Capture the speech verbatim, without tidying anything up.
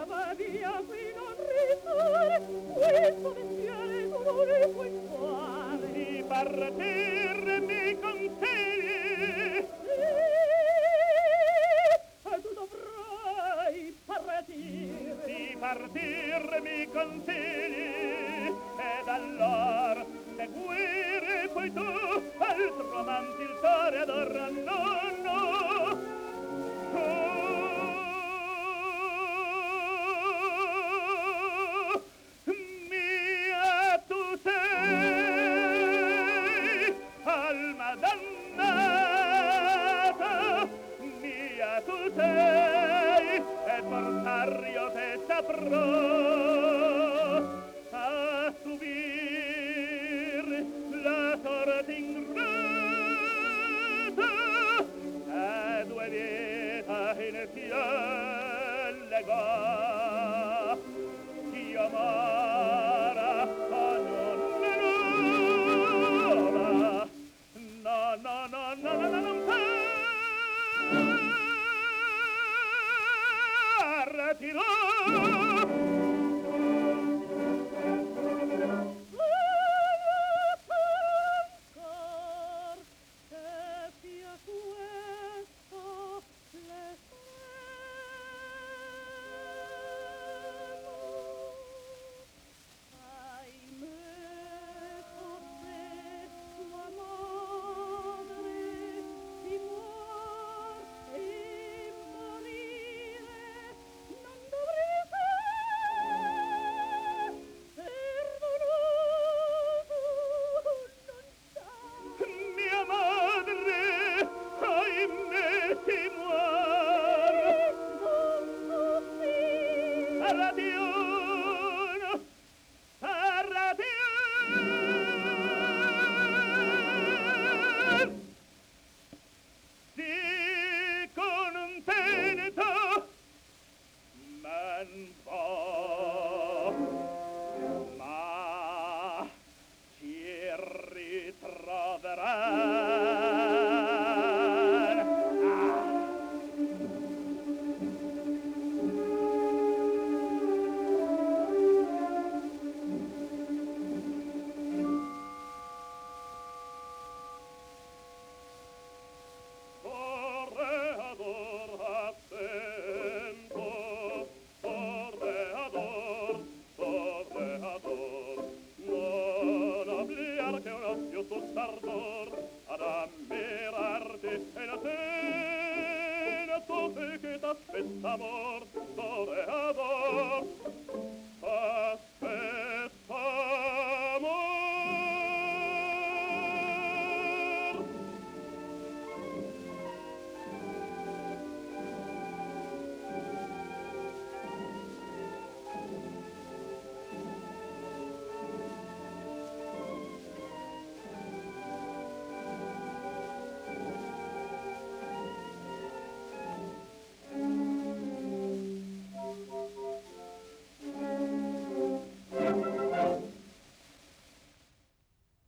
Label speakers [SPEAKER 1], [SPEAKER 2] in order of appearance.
[SPEAKER 1] va via qui non rifare, questo bestiale tu non ne puoi fare.
[SPEAKER 2] Di partir mi consigli?
[SPEAKER 1] Sì, e tu dovrai partir.
[SPEAKER 2] Di partir mi consigli? Ed allora seguire poi tu, altro amanti il cuore adoranno. Mia tu sei alma dannata, mia tu sei e portar io te saprò a subir la sorte ingrata a due vita in ciel legò chi amara ognuno nuova no no no no no no non partirò. Ma ci ritroverai. Toreador, attento, toreador, toreador, non obliar che un occhio tu stardor ad ammirarti e la pena tu che t'aspetta amor, toreador, aspetta.